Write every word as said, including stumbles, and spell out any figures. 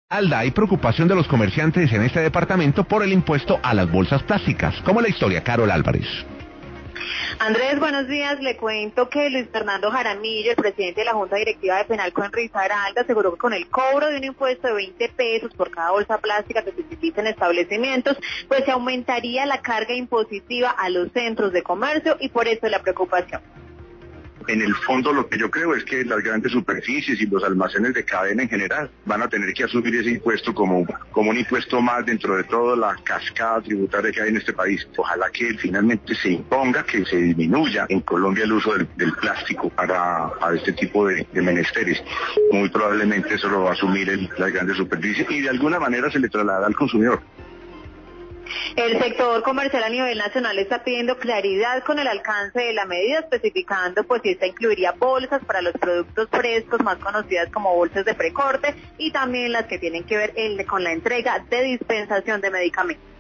Alda, hay preocupación de los comerciantes en este departamento por el impuesto a las bolsas plásticas. ¿Cómo la historia, Carol Álvarez? Andrés, buenos días. Le cuento que Luis Fernando Jaramillo, el presidente de la Junta Directiva de Penalco en Risaralda, aseguró que con el cobro de un impuesto de veinte pesos por cada bolsa plástica que se utiliza en establecimientos, pues se aumentaría la carga impositiva a los centros de comercio y por eso la preocupación. En el fondo lo que yo creo es que las grandes superficies y los almacenes de cadena en general van a tener que asumir ese impuesto como, como un impuesto más dentro de toda la cascada tributaria que hay en este país. Ojalá que finalmente se imponga, que se disminuya en Colombia el uso del, del plástico para, para este tipo de, de menesteres. Muy probablemente eso lo va a asumir el, las grandes superficies y de alguna manera se le traslada al consumidor. El sector comercial a nivel nacional está pidiendo claridad con el alcance de la medida, especificando pues si esta incluiría bolsas para los productos frescos, más conocidas como bolsas de precorte, y también las que tienen que ver el, con la entrega de dispensación de medicamentos.